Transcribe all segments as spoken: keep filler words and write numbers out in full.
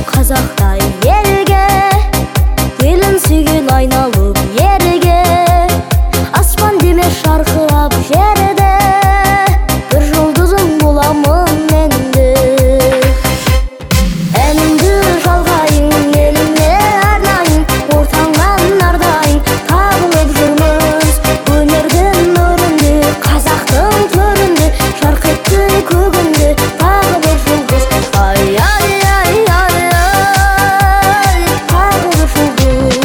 қазақтай елге, елін сүйген айналып ерге, аспан деме шарқырап жерде, бір жұлдызың боламын менде. Әнімді жалғайын, еліме арнайын, ортаңнан ардайын, табылып жүрміз өнердің нұрында, қазақтың төрінде, жарқ етті көгінде тағы бір жұлдыз. Ай ай ай ай ай, тағы бір жұлдыз.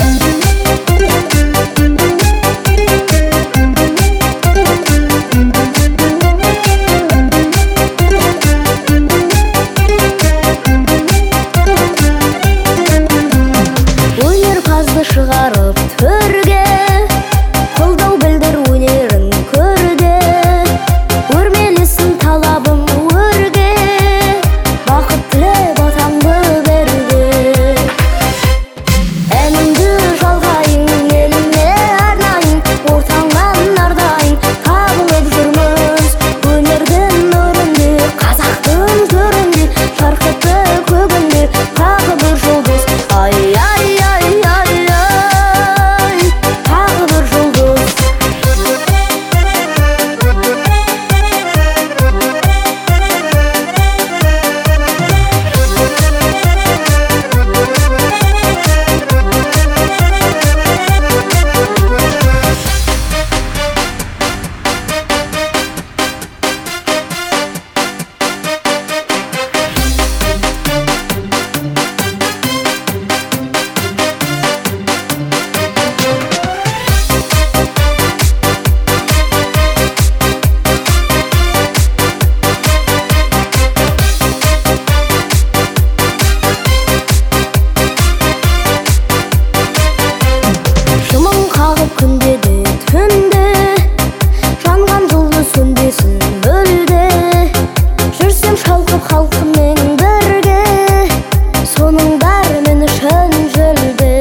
Өнерпазды шығарып төрге, қолдау білдір өнерін көрде, өрмелесін талабым өрге, бақыт тілеп атамды беруге. Әнімді жалғайын, еліме арнайын, ортаңнан ардайын, табылып жүрміз өнердің нұрында, қазақтың төрінде, жарқ етті көгінде тағы бір жұлдыз. Ай ай ай ай ай, тағы бір жұлдыз. Шымың қағып күнде де түнде, жанған жұлдыз сөнбесін мүлде, жүрсем шалқып халқыммен бірге, соның бәрі мен үшін жүлде.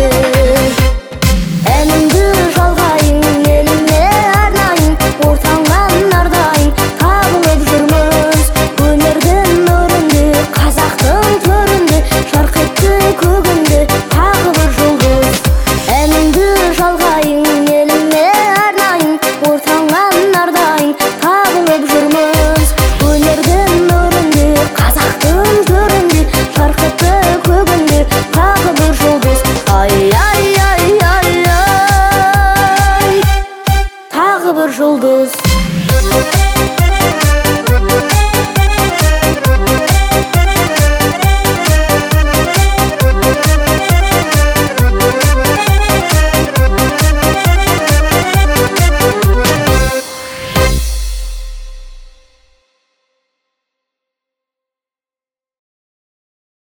Әнімді жалғайын, еліме арнайын, ортаңнан ардайын, табылып жүрміз өнердің нұрында, қазақтың төрінде, жарқ етті көгінде тағы бір жұлдыз. Әнімді жалғайын, еліме арнайын, ортаңнан ардайын, табылып жүрміз өнердің нұрында, қазақтың төрінде, жарқ етті көгінде тағы бір жұлдыз. Ай ай ай ай ай, тағы бір жұлдыз.